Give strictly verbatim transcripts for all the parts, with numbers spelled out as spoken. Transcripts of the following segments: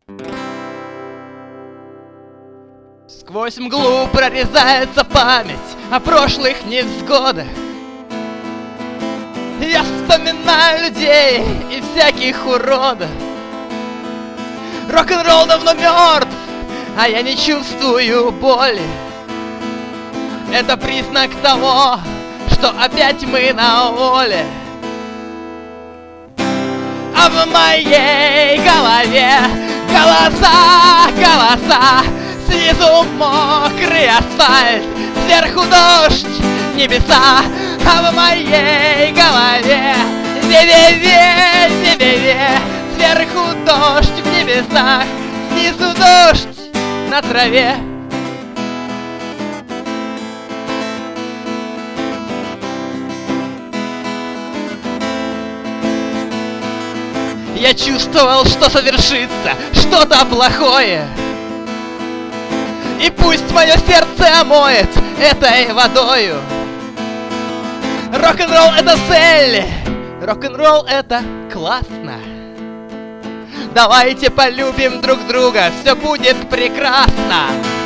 Сквозь мглу прорезается память о прошлых невзгодах. Я вспоминаю людей и всяких уродов. Рок-н-ролл давно мертв, а я не чувствую боли. Это признак того, что опять мы на воле. А в моей голове голоса, голоса. Снизу мокрый асфальт, сверху дождь, небеса. А в моей голове ве-ве-ве, ве-ве-ве. Сверху дождь в небесах, снизу дождь на траве. Я чувствовал, что совершится что-то плохое. И пусть мое сердце омоет этой водою. Рок-н-ролл — это цель, рок-н-ролл — это классно. Давайте полюбим друг друга, все будет прекрасно.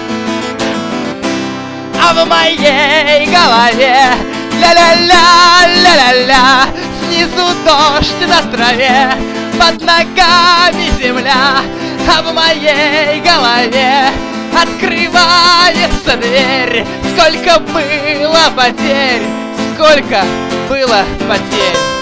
А в моей голове ля-ля-ля, ля-ля-ля. Снизу дождь на траве, под ногами земля. А в моей голове открывается дверь. Сколько было потерь, сколько было потерь.